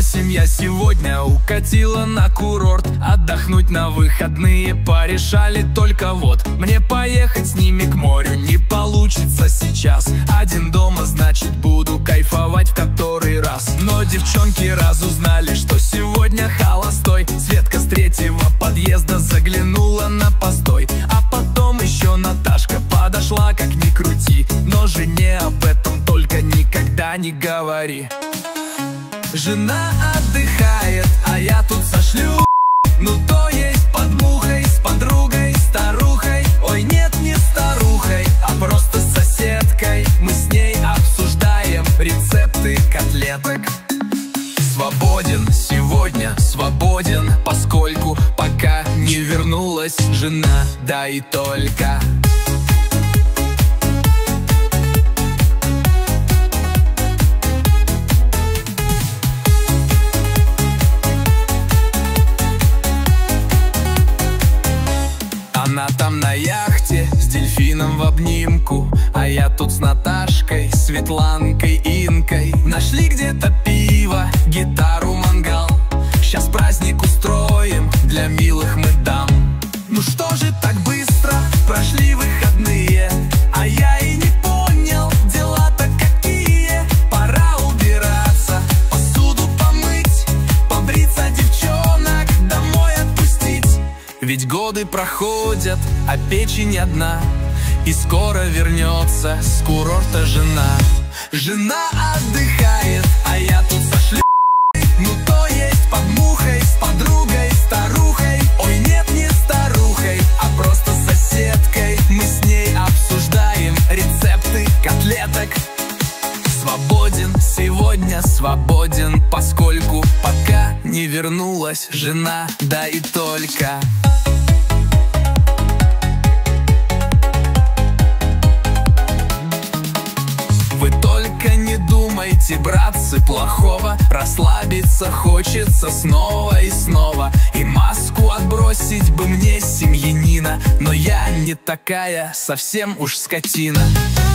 семья сегодня укатила на курорт. Отдохнуть на выходные порешали, только вот мне поехать с ними к морю не получится сейчас. Один дома, значит буду кайфовать в который раз. Но девчонки разузнали, что сегодня холостой. Светка с третьего подъезда заглянула на постой. А потом еще Наташка подошла, как ни крути. Но жене об этом только никогда не говори. Жена отдыхает, а я тут сошлю. Ну то есть под мухой, с подругой, старухой. Ой, нет, не старухой, а просто с соседкой. Мы с ней обсуждаем рецепты котлеток. Свободен сегодня, свободен, поскольку пока не вернулась жена, да и только. Она там на яхте с дельфином в обнимку, а я тут с Наташкой, Светланкой, Инкой. Нашли где-то пиво, гитару, мангал. Сейчас праздник устроим, для милых мы дам. Ну что же так быстро прошли выходные, а я и не понял, дела-то какие. Пора убираться, посуду помыть, побриться девчонок, домой отпустить. Ведь годы проходят, а печень одна, и скоро вернется с курорта жена. Жена отдыхает, а я тут сошлю. Ну то есть под мухой, с подругой, старухой. Ой, нет, не старухой, а просто соседкой. Мы с ней обсуждаем рецепты котлеток. Свободен сегодня, свободен, поскольку пока не вернулась жена, да и только. Вы только не думайте, братцы, плохого. Расслабиться хочется снова и снова. И маску отбросить бы мне семьянина, но я не такая, совсем уж скотина.